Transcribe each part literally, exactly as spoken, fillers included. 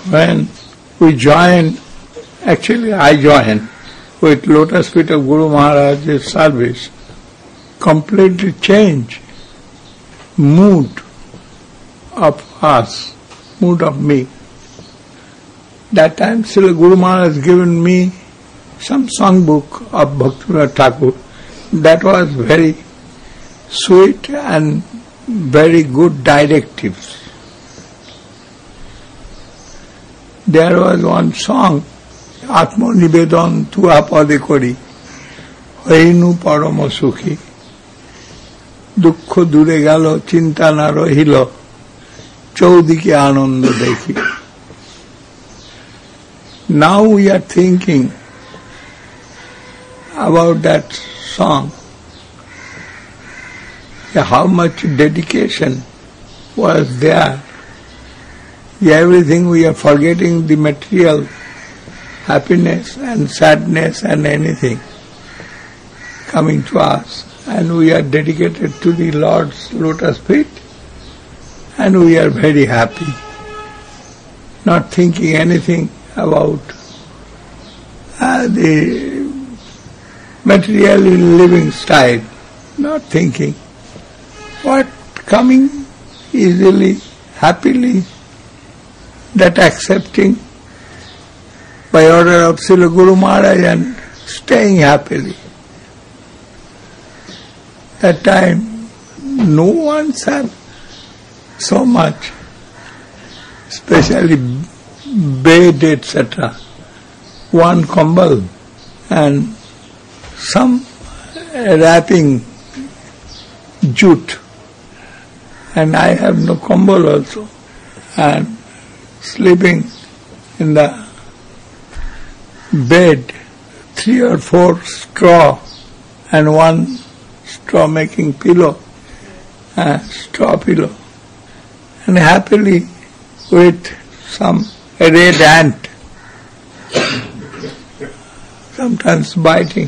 when we joined, actually I joined with Lotus Feet of Guru Maharaj's service, completely changed mood of us, mood of me. That time still Guru Maharaj has given me some songbook of Bhaktivinoda Thakur that was very sweet and very good directives. There was one song, Atma Nibedan Tua Pade Kori, Hoinu Parama Sukhi, Dukkho Dure Galo, Chinta Na Rohilo, Chaudike Ananda Dekhi. Now we are thinking about that song, how much dedication was there. Everything we are forgetting, the material happiness and sadness and anything coming to us, and we are dedicated to the Lord's lotus feet, and we are very happy, not thinking anything about uh, the material living style, not thinking what coming easily, happily, that accepting by order of Srila Guru Maharaj and staying happily. That time no one had so much, especially bed, et cetera. One kambal and some wrapping jute, and I have no kambal also, and sleeping in the bed, three or four straw and one straw making pillow, uh, straw pillow, and happily with some red ant, sometimes biting,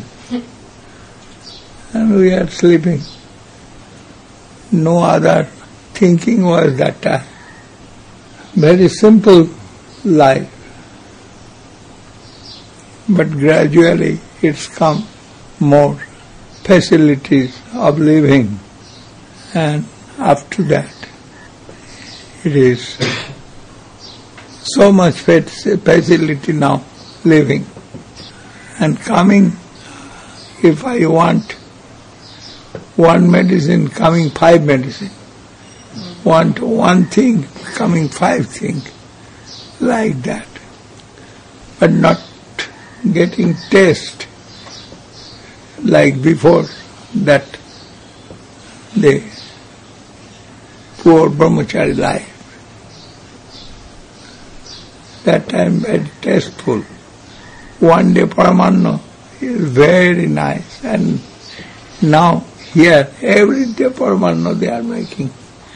and we are sleeping. No other thinking was that time. Very simple life. But gradually it's come more facilities of living, and after that it is so much facility now living. And coming, if I want one medicine, coming five medicine. Want one thing, coming five things, like that. But not getting taste like before that the poor brahmachari life. That time very tasteful. One day Paramanno is very nice, and now here every day Paramanno they are making.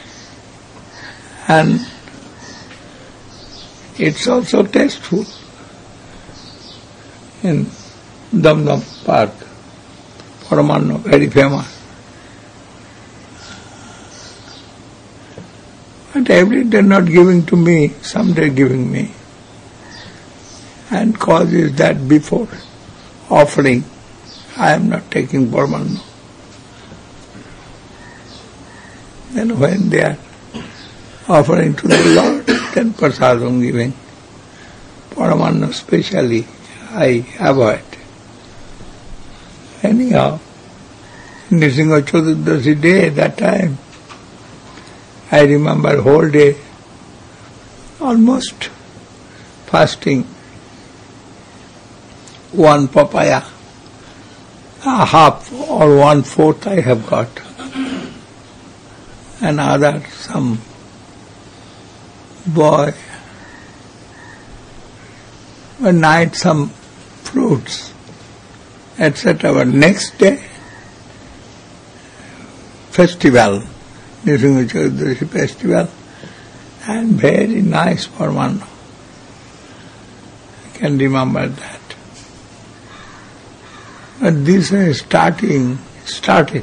And it's also tasteful in Damdam Park. Paramanno, very famous. But every day not giving to me, someday giving me. And cause is that before offering, I am not taking Paramanno. Then when they are offering to the Lord, then prasadam giving. Paramanno specially I avoid. Anyhow, Nrsimha Chaturdashi day, that time, I remember whole day, almost fasting, one papaya, a half or one fourth I have got, and other some boy, one night some fruits, et cetera. But next day, festival, Nrsimha Chaturdashi festival, and very nice Paramanno. I can remember that. But this is starting, started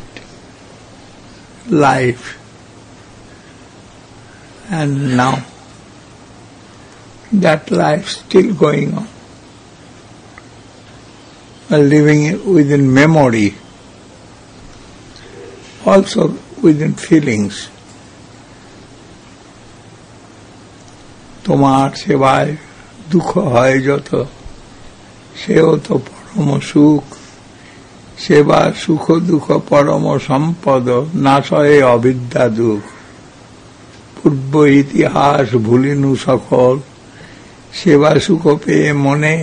life, and now that life still going on. Living within memory, also within feelings. তোমার সেবায় দুঃখ হয় যত, সেও তো পরম সুখ। সেবা সুখ দুঃখ পরম সম্পদ, নাশয়ে অবিদ্যা দুঃখ। পূর্ব ইতিহাস ভুলিনু সকল, সেবা সুখ পেয়ে মনে।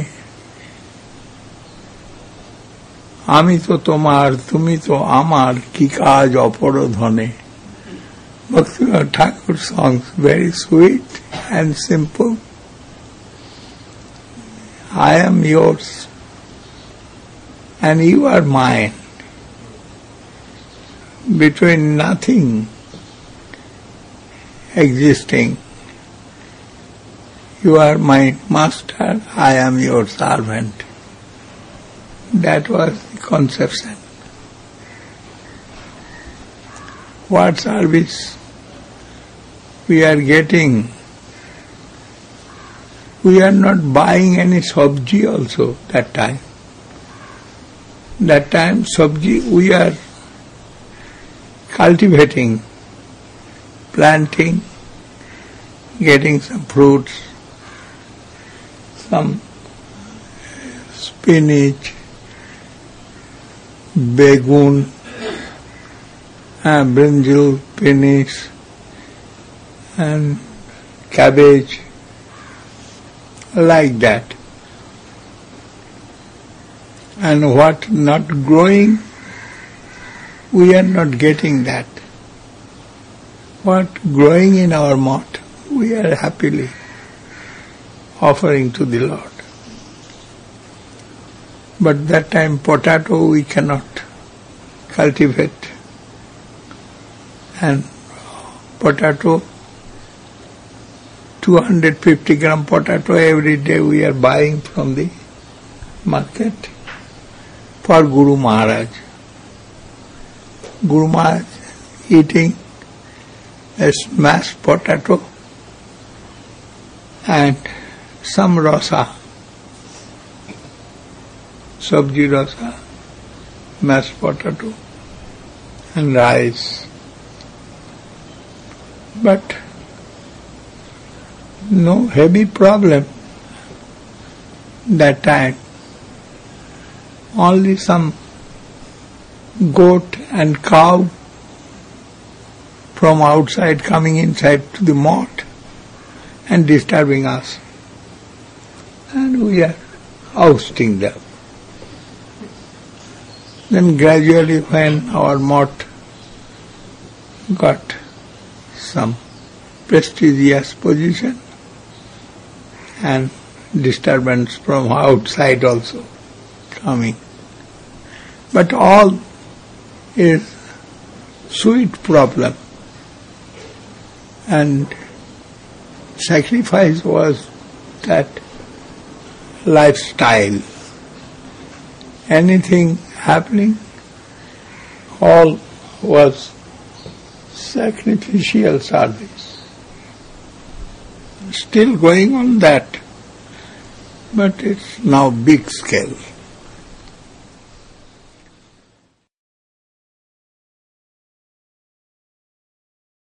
আমি তো তোমার, তুমি তো আমার, কি কাজ অপর ধনে। Bhaktivinoda Thakur songs, very sweet and simple. I am yours and you are mine. Between nothing existing, you are my master, I am your servant. That was the conception. What service we are getting? We are not buying any sabji also that time. That time sabji we are cultivating, planting, getting some fruits, some spinach, begun, uh, brinjal, spinach, and cabbage, like that. And what not growing, we are not getting that. What growing in our mott, we are happily offering to the Lord. But that time potato we cannot cultivate, and potato, two hundred fifty gram potato every day we are buying from the market for Guru Maharaj. Guru Maharaj eating a smashed potato and some rasa, sabji rasa, mashed potato and rice. But no heavy problem that time. Only some goat and cow from outside coming inside to the mott and disturbing us. And we are ousting them. Then gradually when our mott got some prestigious position and disturbance from outside also coming. But all is sweet problem, and sacrifice was that lifestyle. Anything happening, all was sacrificial service. Still going on that, but it's now big scale.